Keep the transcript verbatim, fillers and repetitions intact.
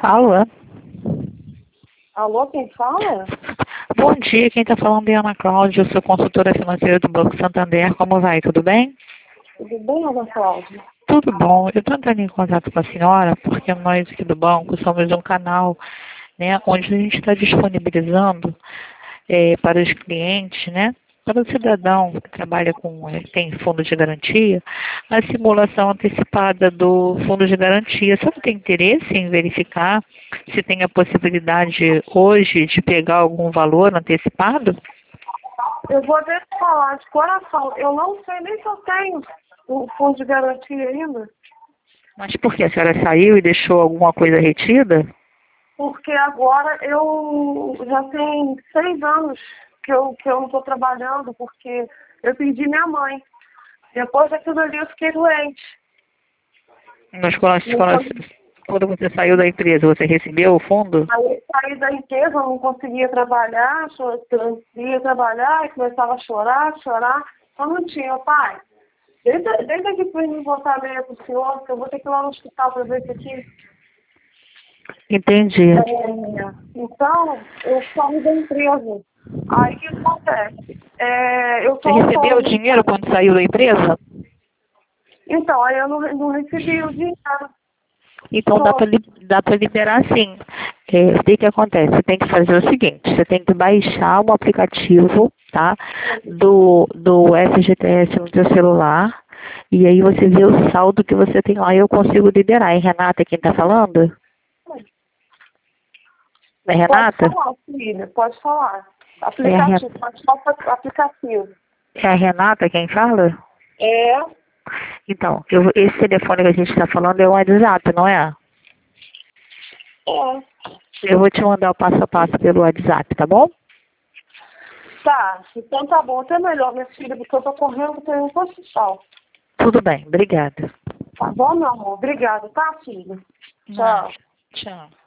Alô? Alô, quem fala? Bom dia, quem está falando é Ana Cláudia, eu sou consultora financeira do Banco Santander. Como vai? Tudo bem? Tudo bem, Ana Cláudia? Tudo bom. Eu estou entrando em contato com a senhora porque nós aqui do banco somos um canal, né, onde a gente está disponibilizando eh, para os clientes, né, para o cidadão que trabalha com, eh, tem fundo de garantia, a simulação antecipada do fundo de garantia. Você não tem interesse em verificar se tem a possibilidade hoje de pegar algum valor antecipado? Eu vou te falar de coração. Eu não sei nem se eu tenho o fundo de garantia ainda. Mas por que? A senhora saiu e deixou alguma coisa retida? Porque agora eu já tem seis anos que eu, que eu não estou trabalhando, porque eu perdi minha mãe. Depois daquilo ali eu fiquei doente. Mas quando, quando, Então, quando você saiu da empresa, você recebeu o fundo? aí eu saí da empresa, eu não conseguia trabalhar, cho- eu ia trabalhar e começava a chorar, chorar. Eu não tinha, pai. Desde, desde aqui para mim voltar meia para o senhor, que eu vou ter que ir lá no hospital para ver isso aqui. Entendi. É, então, eu saí da empresa. Aí o que acontece? É, eu Você sou recebeu o autônoma. dinheiro quando saiu da empresa? Então, aí eu não, não recebi o dinheiro. Então dá para Só- dá para liberar sim. É, o que que acontece? Você tem que fazer o seguinte, você tem que baixar um aplicativo, tá? Do, do F G T S no seu celular. E aí você vê o saldo que você tem lá e eu consigo liberar. É Renata quem tá falando? É Pode Renata? falar, filha, pode falar. É a, Re- Aplicativo, pode falar aplicativo. é a Renata quem fala? É, Então, eu, esse telefone que a gente está falando é o WhatsApp, não é? é. Eu vou te mandar o passo a passo pelo WhatsApp, tá bom? Tá, então tá bom, até melhor, minha filha, porque eu tô correndo para ir no hospital. Tudo bem, obrigada. Tá bom, meu amor? Obrigada, tá, filha? Nada. Tchau. Tchau.